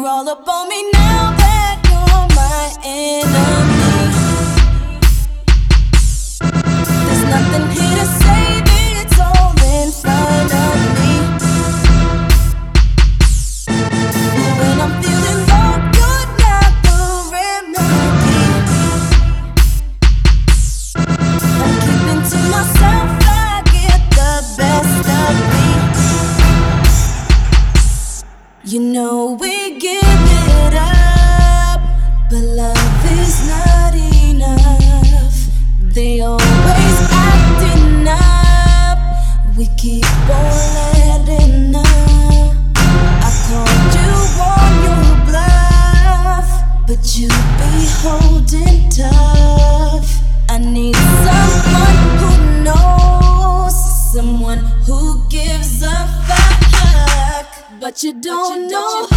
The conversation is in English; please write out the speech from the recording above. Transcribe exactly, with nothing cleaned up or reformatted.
You're all up on me now that you're my enemy. There's nothing here to save, it's all in front of me. When I'm feeling low, you're not the remedy. I'm keeping to myself, I get the best of me. You know we give it up, but love is not enough. They always acting up, we keep on letting up. I called you on your bluff, but you be holding tough. I need someone who knows, someone who gives a fuck. But you don't know